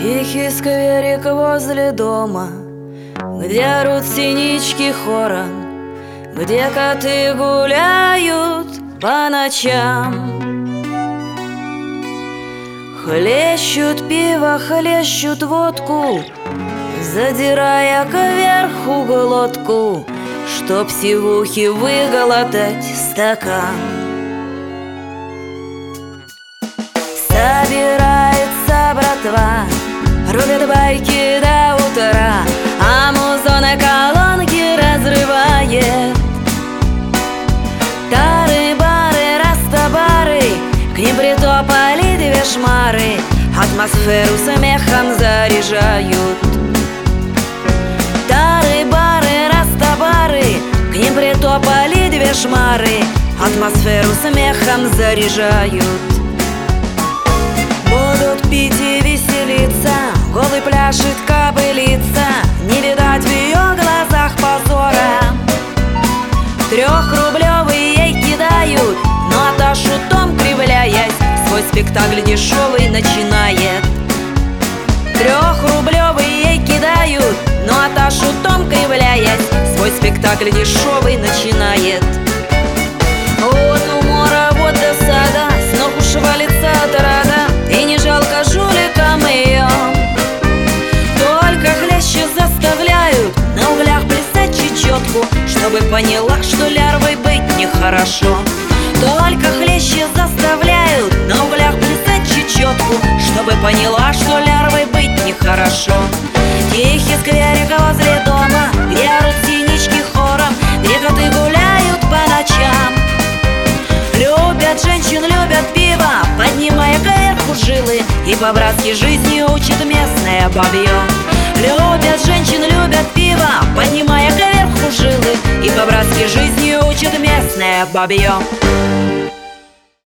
Тихий скверик возле дома, где орут синички хором, где коты гуляют по ночам. Хлещут пиво, хлещут водку, задирая кверху глотку, чтоб сивухи выголодать стакан. Собирается братва, рубят байки до утра, а музоны колонки разрывает. Тары-бары, растобары, к ним притопали две шмары, атмосферу смехом заряжают. Тары-бары, растобары, к ним притопали две шмары, атмосферу смехом заряжают. Будут пить и веселиться, голый пляшет кобылица, не видать в ее глазах позора. Трехрублевые ей кидают, но та шутом кривляясь свой спектакль дешевый начинает. Трехрублевые ей кидают, но та шутом кривляясь свой спектакль дешевый начинает. Вот умора, вот досада, с ног уж валится отрада, и не жалко жуликам ее. Только хлеще заставляют на углях плясать чечетку, чтобы поняла, что лярвой быть нехорошо. Только хлеще заставляют на углях плясать чечетку, чтобы поняла, что лярвой быть нехорошо. Тихий скверик возле дома, где орут синички хором, где коты гуляют по ночам. Любят женщин, любят пиво, поднимая кверху жилы, и по-братски жизни учит местное бабье. Любят женщин, любят пиво, поднимая кверху жилы, и по-братски жизни учит местное бабье.